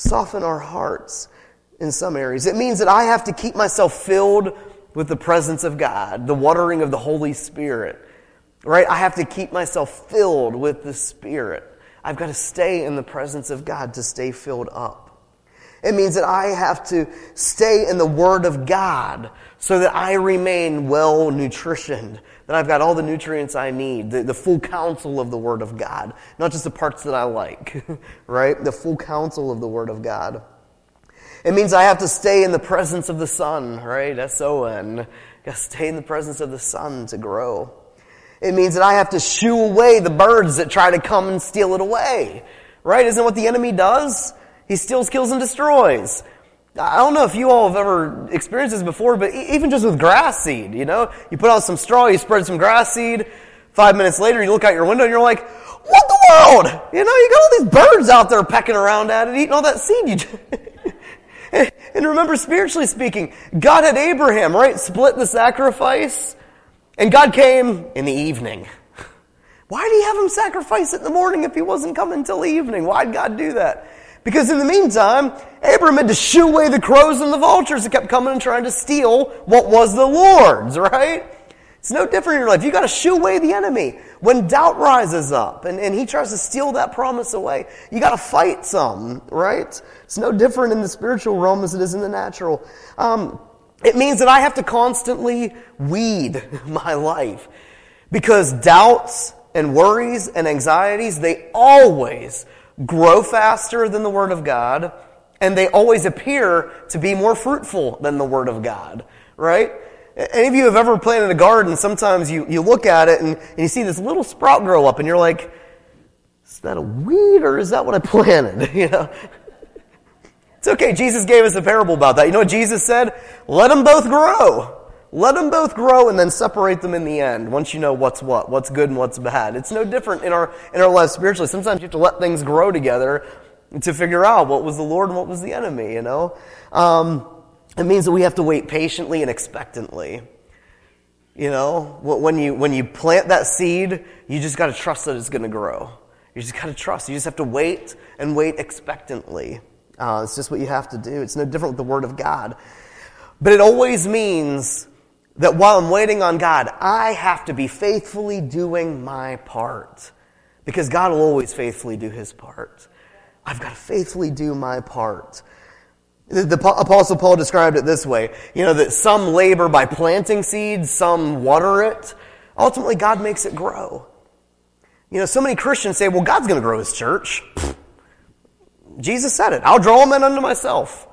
soften our hearts in some areas. It means that I have to keep myself filled with the presence of God, the watering of the Holy Spirit, right? I have to keep myself filled with the Spirit. I've got to stay in the presence of God to stay filled up. It means that I have to stay in the Word of God so that I remain well nutritioned, that I've got all the nutrients I need, the full counsel of the Word of God, not just the parts that I like, right? The full counsel of the Word of God. It means I have to stay in the presence of the Son, right? S-O-N. Got to stay in the presence of the Son to grow. It means that I have to shoo away the birds that try to come and steal it away, right? Isn't that what the enemy does? He steals, kills, and destroys. I don't know if you all have ever experienced this before, but even just with grass seed, you know? You put out some straw, you spread some grass seed, 5 minutes later you look out your window and you're like, what the world? You know, you got all these birds out there pecking around at it, eating all that seed. And remember, spiritually speaking, God had Abraham, right, split the sacrifice, and God came in the evening. Why did he have him sacrifice it in the morning if he wasn't coming until the evening? Why did God do that? Because in the meantime, Abraham had to shoo away the crows and the vultures that kept coming and trying to steal what was the Lord's, right? It's no different in your life. You got to shoo away the enemy. When doubt rises up and he tries to steal that promise away, you got to fight some, right? It's no different in the spiritual realm as it is in the natural. It means that I have to constantly weed my life because doubts and worries and anxieties, they always grow faster than the Word of God, and they always appear to be more fruitful than the Word of God, right? Any of you have ever planted a garden, sometimes you look at it and you see this little sprout grow up and you're like, is that a weed or is that what I planted? You know? It's okay, Jesus gave us a parable about that. You know what Jesus said? Let them both grow. Let them both grow and then separate them in the end once you know what's what, what's good and what's bad. It's no different in our lives spiritually. Sometimes you have to let things grow together to figure out what was the Lord and what was the enemy, you know. It means that we have to wait patiently and expectantly. You know, when you plant that seed, you just got to trust that it's going to grow. You just got to trust. You just have to wait and wait expectantly. It's just what you have to do. It's no different with the Word of God. But it always means that while I'm waiting on God, I have to be faithfully doing my part. Because God will always faithfully do His part. I've got to faithfully do my part. The Apostle Paul described it this way. You know, that some labor by planting seeds, some water it. Ultimately, God makes it grow. You know, so many Christians say, well, God's going to grow His church. Jesus said it. I'll draw men unto myself.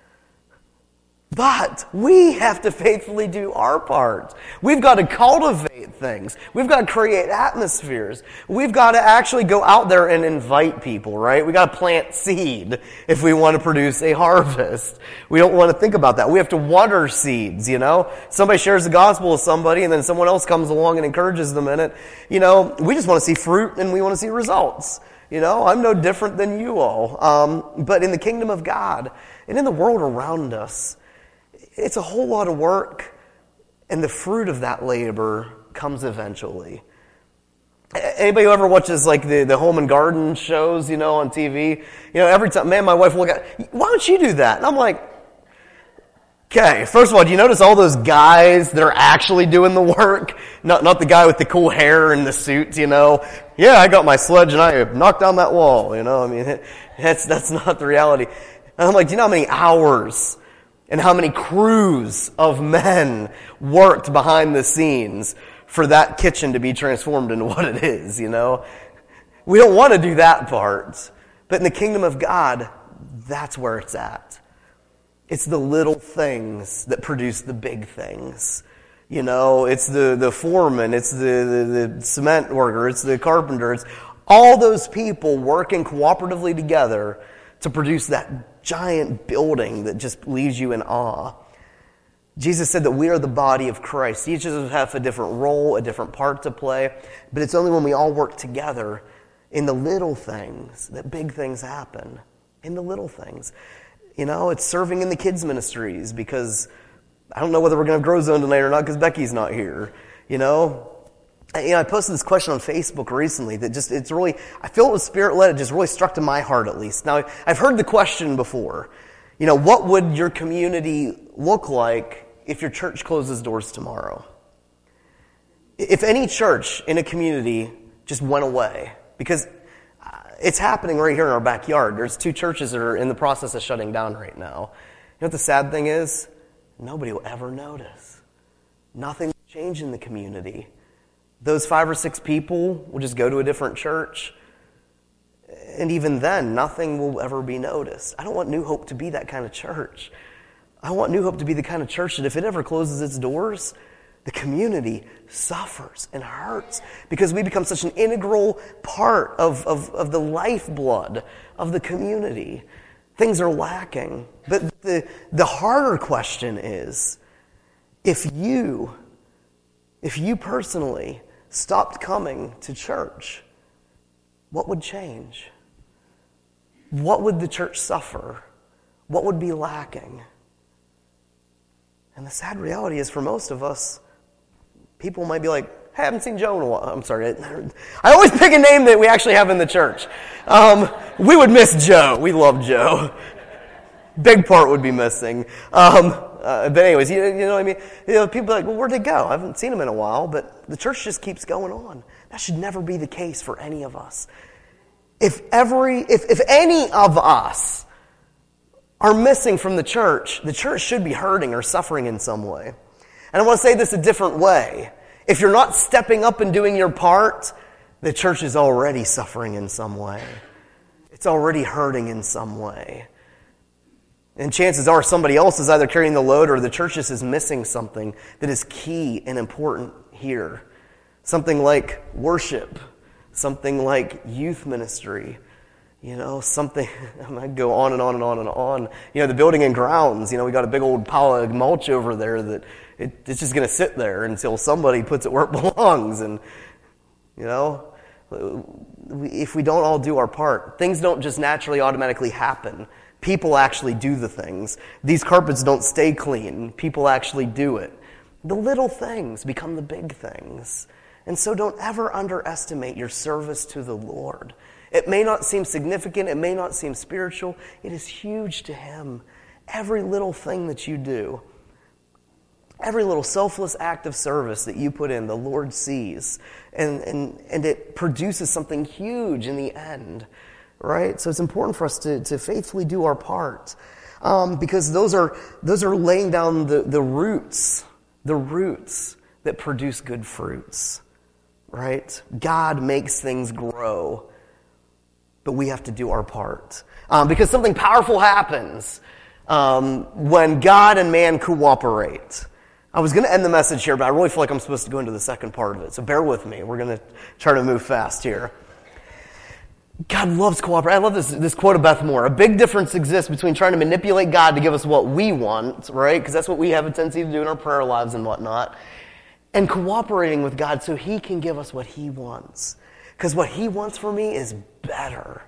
But we have to faithfully do our part. We've got to cultivate things. We've got to create atmospheres. We've got to actually go out there and invite people, right? We've got to plant seed if we want to produce a harvest. We don't want to think about that. We have to water seeds, you know? Somebody shares the gospel with somebody and then someone else comes along and encourages them in it. You know, we just want to see fruit and we want to see results. You know, I'm no different than you all. But in the kingdom of God and in the world around us, it's a whole lot of work, and the fruit of that labor comes eventually. Anybody who ever watches like the home and garden shows, you know, on TV, you know, every time, man, my wife will look at, why don't you do that? And I'm like, okay, first of all, do you notice all those guys that are actually doing the work? Not the guy with the cool hair and the suit, you know. Yeah, I got my sledge and I knocked down that wall, you know. I mean, that's not the reality. And I'm like, do you know how many hours and how many crews of men worked behind the scenes for that kitchen to be transformed into what it is, you know? We don't want to do that part. But in the kingdom of God, that's where it's at. It's the little things that produce the big things. You know, it's the foreman, it's the cement worker, it's the carpenter, it's all those people working cooperatively together to produce that giant building that just leaves you in awe. Jesus said that we are the body of Christ. Each of us have a different role, a different part to play, but it's only when we all work together in the little things that big things happen. In the little things. You know, it's serving in the kids' ministries because I don't know whether we're going to have Grow Zone tonight or not because Becky's not here. You know, I posted this question on Facebook recently that it's really, I feel it was Spirit-led. It just really struck to my heart, at least. Now, I've heard the question before. What would your community look like if your church closes doors tomorrow? If any church in a community just went away, because it's happening right here in our backyard. There's 2 churches that are in the process of shutting down right now. You know what the sad thing is? Nobody will ever notice. Nothing will change in the community. Those 5 or 6 people will just go to a different church. And even then, nothing will ever be noticed. I don't want New Hope to be that kind of church. I want New Hope to be the kind of church that if it ever closes its doors, the community suffers and hurts because we become such an integral part of the lifeblood of the community. Things are lacking. But the harder question is, if you personally stopped coming to church, what would change? What would the church suffer? What would be lacking? And the sad reality is, for most of us, people might be like, hey, I haven't seen Joe in a while. I'm sorry. I always pick a name that we actually have in the church. We would miss Joe. We love Joe. Big part would be missing. But anyways, you know what I mean? People are like, well, where'd they go? I haven't seen them in a while, but the church just keeps going on. That should never be the case for any of us. If any of us are missing from the church should be hurting or suffering in some way. And I want to say this a different way. If you're not stepping up and doing your part, the church is already suffering in some way. It's already hurting in some way. And chances are somebody else is either carrying the load or the church just is missing something that is key and important here. Something like worship. Something like youth ministry. Something, I might go on and on and on and on. The building and grounds, we got a big old pile of mulch over there that it's just going to sit there until somebody puts it where it belongs. And, if we don't all do our part, things don't just naturally automatically happen. People actually do the things. These carpets don't stay clean. People actually do it. The little things become the big things. And so don't ever underestimate your service to the Lord. It may not seem significant. It may not seem spiritual. It is huge to Him. Every little thing that you do, every little selfless act of service that you put in, the Lord sees. And it produces something huge in the end. Right? So it's important for us to faithfully do our part. Because those are laying down the roots that produce good fruits. Right? God makes things grow, but we have to do our part. Because something powerful happens when God and man cooperate. I was going to end the message here, but I really feel like I'm supposed to go into the second part of it. So bear with me. We're going to try to move fast here. God loves cooperation. I love this quote of Beth Moore. A big difference exists between trying to manipulate God to give us what we want, right? Because that's what we have a tendency to do in our prayer lives and whatnot. And cooperating with God so He can give us what He wants. Because what He wants for me is better.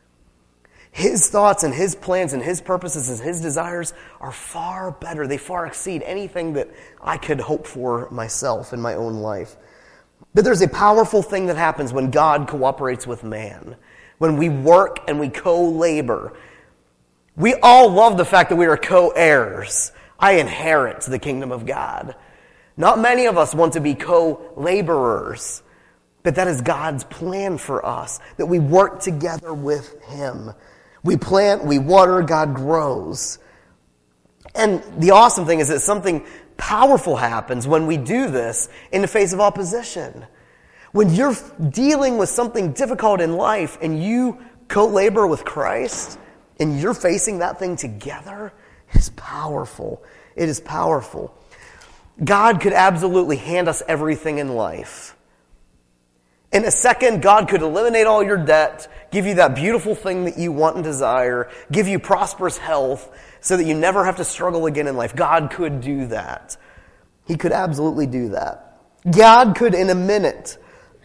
His thoughts and His plans and His purposes and His desires are far better. They far exceed anything that I could hope for myself in my own life. But there's a powerful thing that happens when God cooperates with man. When we work and we co-labor. We all love the fact that we are co-heirs. I inherit the kingdom of God. Not many of us want to be co-laborers. But that is God's plan for us. That we work together with Him. We plant, we water, God grows. And the awesome thing is that something powerful happens when we do this in the face of opposition. When you're dealing with something difficult in life and you co-labor with Christ and you're facing that thing together, it's powerful. It is powerful. God could absolutely hand us everything in life. In a second, God could eliminate all your debt, give you that beautiful thing that you want and desire, give you prosperous health so that you never have to struggle again in life. God could do that. He could absolutely do that. God could, in a minute,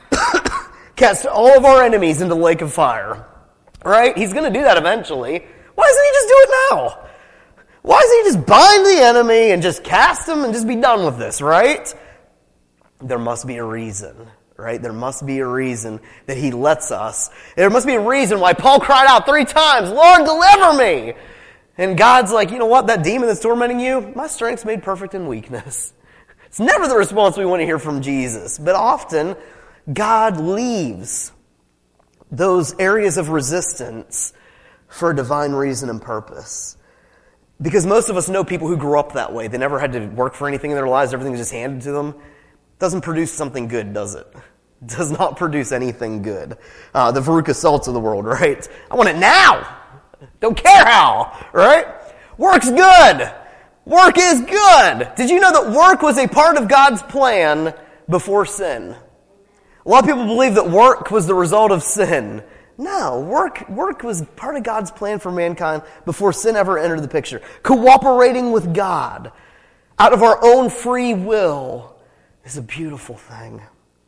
cast all of our enemies into the lake of fire. Right? He's going to do that eventually. Why doesn't He just do it now? Why doesn't He just bind the enemy and just cast them and just be done with this, right? There must be a reason. right? There must be a reason that he lets us. There must be a reason why Paul cried out 3 times, Lord, deliver me! And God's like, you know what? That demon that's tormenting you, my strength's made perfect in weakness. It's never the response we want to hear from Jesus. But often, God leaves those areas of resistance for a divine reason and purpose. Because most of us know people who grew up that way. They never had to work for anything in their lives. Everything was just handed to them. Doesn't produce something good, does it? Does not produce anything good. The Veruca Salts of the world, right? I want it now! Don't care how, right? Work's good. Work is good. Did you know that work was a part of God's plan before sin? A lot of people believe that work was the result of sin. No, work was part of God's plan for mankind before sin ever entered the picture. Cooperating with God out of our own free will is a beautiful thing.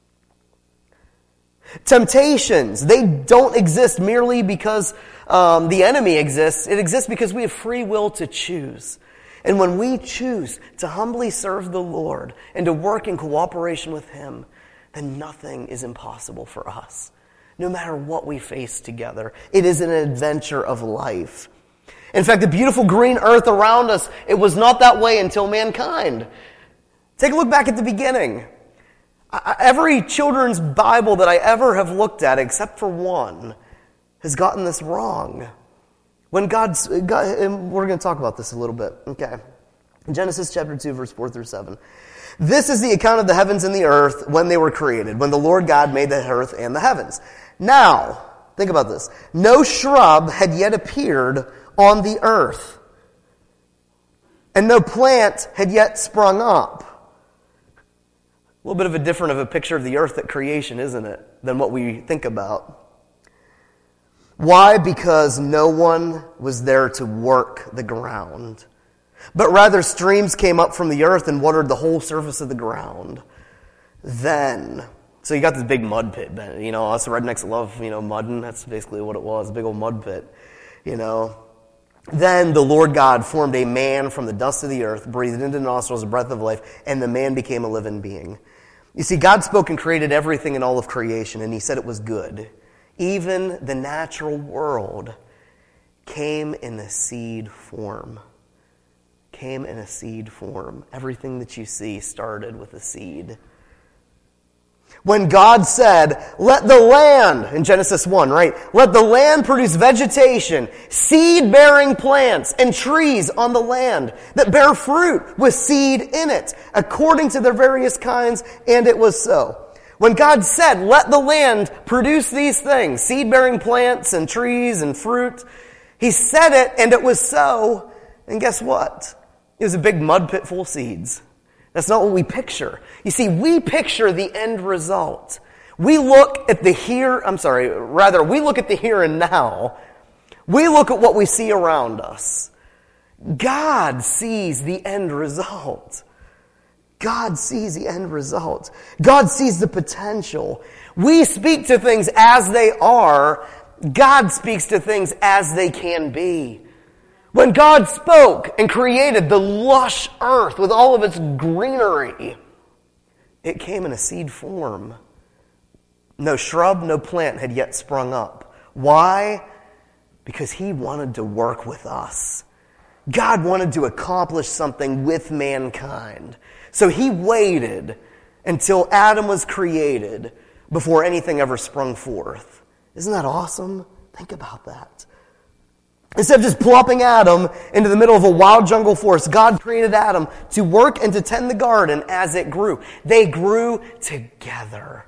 Temptations, they don't exist merely because the enemy exists. It exists because we have free will to choose. And when we choose to humbly serve the Lord and to work in cooperation with Him, then nothing is impossible for us. No matter what we face together, it is an adventure of life. In fact, the beautiful green earth around us, it was not that way until mankind. Take a look back at the beginning. Every children's Bible that I ever have looked at, except for one, has gotten this wrong. When and we're going to talk about this a little bit. Okay. Genesis chapter 2, verse 4 through 7. This is the account of the heavens and the earth when they were created, when the Lord God made the earth and the heavens. Now, think about this. No shrub had yet appeared on the earth, and no plant had yet sprung up. A little bit of a different of a picture of the earth at creation, isn't it, than what we think about. Why? Because no one was there to work the ground, but rather streams came up from the earth and watered the whole surface of the ground. Then, so you got this big mud pit, you know, us rednecks love, mudding. That's basically what it was, a big old mud pit, Then the Lord God formed a man from the dust of the earth, breathed into the nostrils a breath of life, and the man became a living being. You see, God spoke and created everything in all of creation, and He said it was good. Even the natural world came in a seed form. Everything that you see started with a seed. When God said, let the land, in Genesis 1, right? Let the land produce vegetation, seed-bearing plants, and trees on the land that bear fruit with seed in it, according to their various kinds, and it was so. When God said, let the land produce these things, seed-bearing plants and trees and fruit, He said it, and it was so, and guess what? It was a big mud pit full of seeds. That's not what we picture. You see, we picture the end result. We look at the here and now. We look at what we see around us. God sees the end result. God sees the end result. God sees the potential. We speak to things as they are. God speaks to things as they can be. When God spoke and created the lush earth with all of its greenery, it came in a seed form. No shrub, no plant had yet sprung up. Why? Because He wanted to work with us. God wanted to accomplish something with mankind. So He waited until Adam was created before anything ever sprung forth. Isn't that awesome? Think about that. Instead of just plopping Adam into the middle of a wild jungle forest, God created Adam to work and to tend the garden as it grew. They grew together.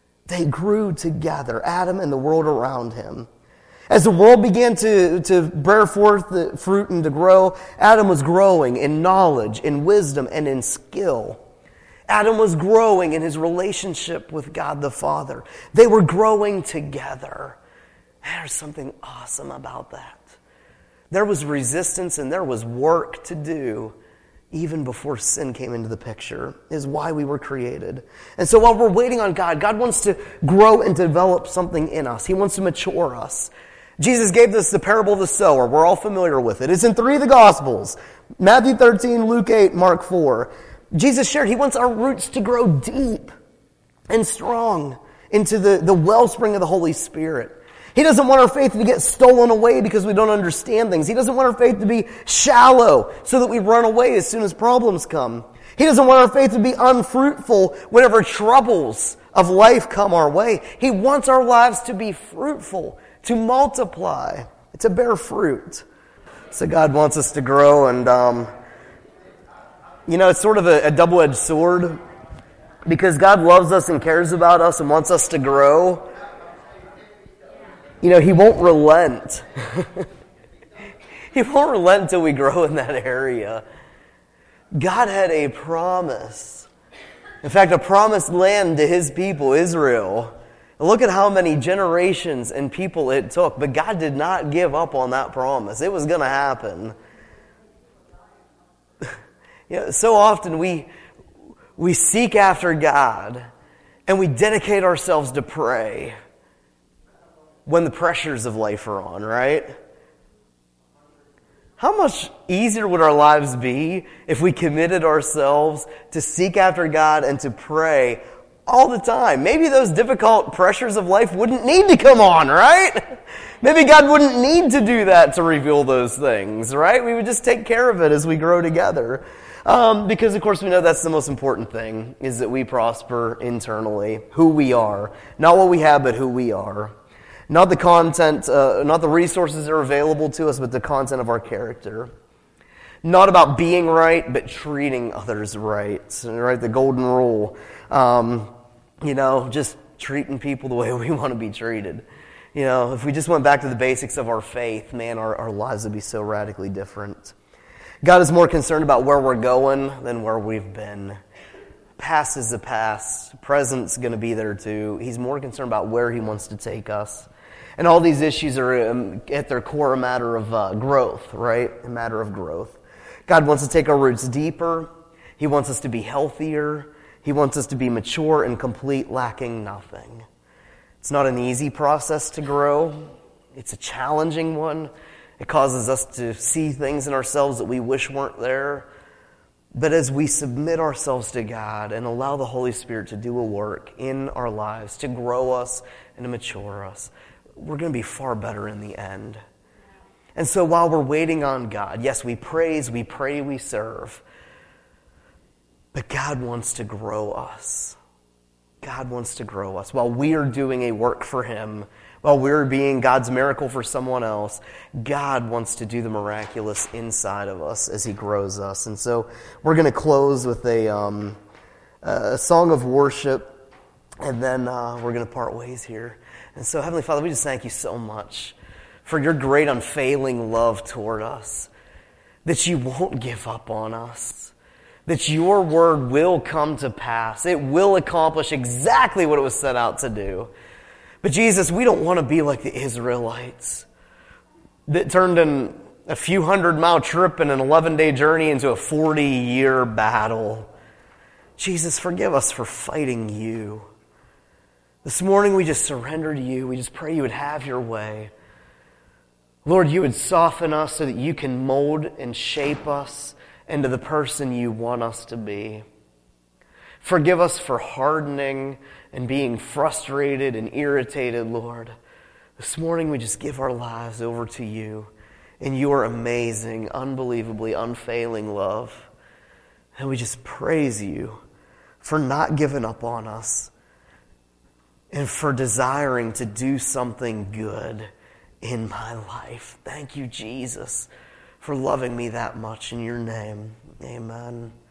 Adam and the world around him. As the world began to bear forth the fruit and to grow, Adam was growing in knowledge, in wisdom, and in skill. Adam was growing in his relationship with God the Father. They were growing together. There's something awesome about that. There was resistance and there was work to do even before sin came into the picture, is why we were created. And so while we're waiting on God, God wants to grow and develop something in us. He wants to mature us. Jesus gave us the parable of the sower. We're all familiar with it. It's in 3 of the Gospels. Matthew 13, Luke 8, Mark 4. Jesus shared He wants our roots to grow deep. and strong into the wellspring of the Holy Spirit. He doesn't want our faith to get stolen away because we don't understand things. He doesn't want our faith to be shallow so that we run away as soon as problems come. He doesn't want our faith to be unfruitful whenever troubles of life come our way. He wants our lives to be fruitful, to multiply, to bear fruit. So God wants us to grow, and it's sort of a double-edged sword, because God loves us and cares about us and wants us to grow. He won't relent. He won't relent until we grow in that area. God had a promise. In fact, a promised land to His people, Israel. Look at how many generations and people it took. But God did not give up on that promise. It was going to happen. So often we seek after God and we dedicate ourselves to pray when the pressures of life are on, right? How much easier would our lives be if we committed ourselves to seek after God and to pray all the time? Maybe those difficult pressures of life wouldn't need to come on, right? Maybe God wouldn't need to do that to reveal those things, right? We would just take care of it as we grow together. Because, of course, we know that's the most important thing, is that we prosper internally, who we are. Not what we have, but who we are. Not the content, not the resources that are available to us, but the content of our character. Not about being right, but treating others right. Right? The golden rule. Just treating people the way we want to be treated. If we just went back to the basics of our faith, man, our lives would be so radically different. God is more concerned about where we're going than where we've been. Past is the past. Present's going to be there too. He's more concerned about where He wants to take us. And all these issues are, at their core, a matter of growth, right? A matter of growth. God wants to take our roots deeper. He wants us to be healthier. He wants us to be mature and complete, lacking nothing. It's not an easy process to grow. It's a challenging one. It causes us to see things in ourselves that we wish weren't there. But as we submit ourselves to God and allow the Holy Spirit to do a work in our lives, to grow us and to mature us, we're going to be far better in the end. And so while we're waiting on God, yes, we praise, we pray, we serve. But God wants to grow us. God wants to grow us. While we are doing a work for Him, while we're being God's miracle for someone else, God wants to do the miraculous inside of us as He grows us. And so we're going to close with a song of worship, and then we're going to part ways here. And so, Heavenly Father, we just thank You so much for Your great unfailing love toward us, that You won't give up on us, that Your word will come to pass. It will accomplish exactly what it was set out to do. But Jesus, we don't want to be like the Israelites that turned a few 100-mile trip and an 11-day journey into a 40-year battle. Jesus, forgive us for fighting You. This morning we just surrender to You. We just pray You would have Your way. Lord, You would soften us so that You can mold and shape us into the person You want us to be. Forgive us for hardening and being frustrated and irritated, Lord. This morning we just give our lives over to You in Your amazing, unbelievably unfailing love. And we just praise You for not giving up on us and for desiring to do something good in my life. Thank You, Jesus, for loving me that much. In Your name, amen.